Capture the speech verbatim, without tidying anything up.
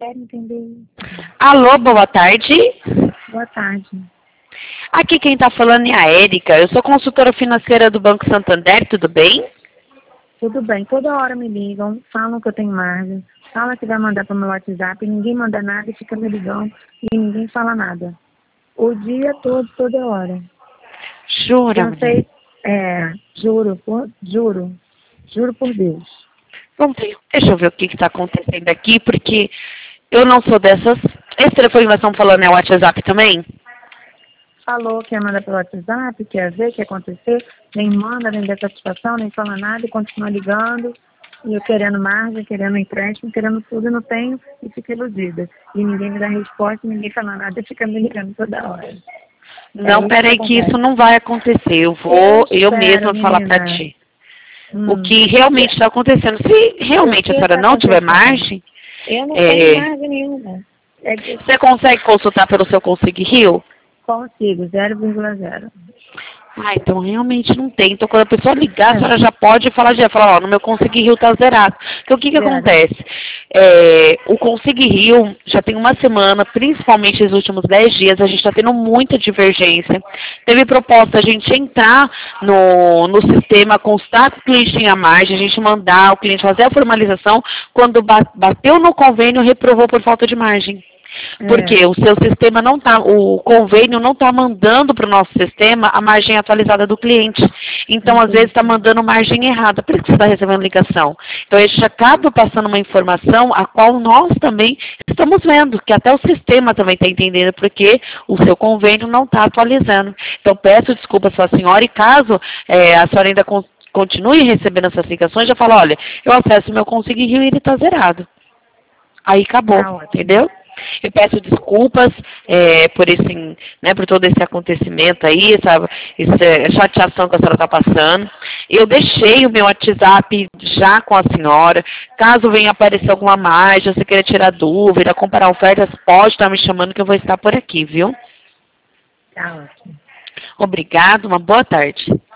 quero entender. Alô, boa tarde. Boa tarde. Aqui quem está falando é a Érica. Eu sou consultora financeira do Banco Santander, tudo bem? Tudo bem, toda hora me ligam, falam que eu tenho margem, falam que vai mandar para o meu WhatsApp, ninguém manda nada e fica me ligando e ninguém fala nada. O dia todo, toda hora. Jura? Eu não sei, é, juro, por, juro, juro por Deus. Vamos ver. Deixa eu ver o que está acontecendo aqui, porque eu não sou dessas. Esse telefone que nós estamos falando é o WhatsApp também? Falou que ia mandar pelo WhatsApp, que ia ver, que ia acontecer, nem manda, nem dá satisfação, nem fala nada e continua ligando. E eu querendo margem, querendo empréstimo, querendo tudo e não tenho e fico iludida. E ninguém me dá resposta, ninguém fala nada e fica me ligando toda hora. Não, É peraí que isso não vai acontecer. Eu vou eu, eu espero, mesma falar para menina. ti. Hum. O que realmente está acontecendo. Se realmente a senhora tá não tiver margem, eu não é, tenho margem nenhuma. É que você consegue consultar pelo seu Consigo Rio? consigo, zero vírgula zero. Ah, então realmente não tem. Então quando a pessoa ligar, a senhora já pode falar, já falar, ó, no meu Consigo Rio tá zerado. Então o que que Zero. acontece? É, o Consigo Rio já tem uma semana, principalmente nos últimos dez dias, a gente está tendo muita divergência. Teve proposta a gente entrar no, no sistema, constar que o cliente tinha margem, a gente mandar o cliente fazer a formalização, quando ba- bateu no convênio, reprovou por falta de margem. Porque É. o seu sistema não está, o convênio não está mandando para o nosso sistema a margem atualizada do cliente. Então, às vezes, está mandando margem errada. Por isso que você está recebendo ligação. Então, a gente acaba passando uma informação a qual nós também estamos vendo, que até o sistema também está entendendo, porque o seu convênio não está atualizando. Então, peço desculpa à sua senhora e caso é, a senhora ainda con- continue recebendo essas ligações, já fala, olha, eu acesso o meu Consigo Rio e ele está zerado. Aí acabou, Tá ótimo. entendeu? Eu peço desculpas é, por esse, né, por todo esse acontecimento aí, essa, essa chateação que a senhora está passando. Eu deixei o meu WhatsApp já com a senhora. Caso venha aparecer alguma margem, você queira tirar dúvida, comparar ofertas, pode estar me chamando que eu vou estar por aqui, viu? Tá ótimo. Obrigado, uma boa tarde.